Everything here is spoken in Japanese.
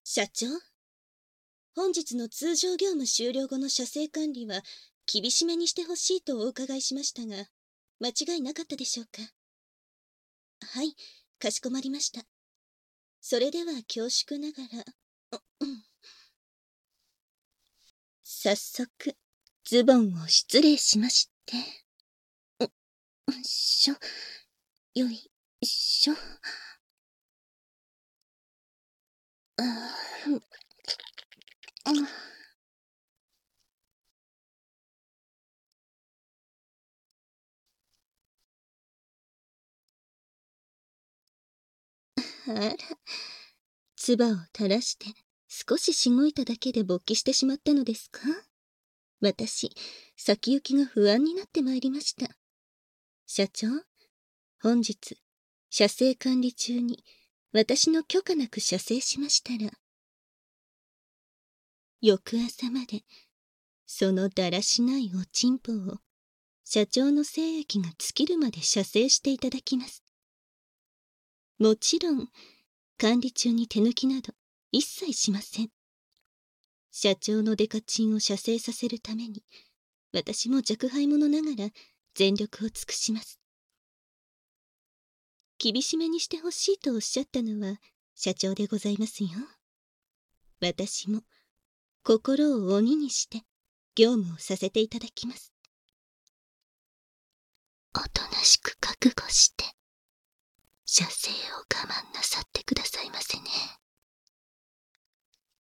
社長、本日の通常業務終了後の車政管理は厳しめにしてほしいとお伺いしましたが、間違いなかったでしょうか。はい、かしこまりました。それでは恐縮ながら、早速、ズボンを失礼しまして。よいしょ。あら、唾を垂らして少ししごいただけで勃起してしまったのですか？私、先行きが不安になってまいりました。社長、本日、車政管理中に私の許可なく車政しましたら、翌朝まで、そのだらしないおちんぽを、社長の精液が尽きるまで車政していただきます。もちろん、管理中に手抜きなど一切しません。社長のデカチンを射精させるために、私も若輩者ながら全力を尽くします。厳しめにしてほしいとおっしゃったのは社長でございますよ。私も心を鬼にして業務をさせていただきます。おとなしく覚悟して、射精を我慢なさってくださいませね。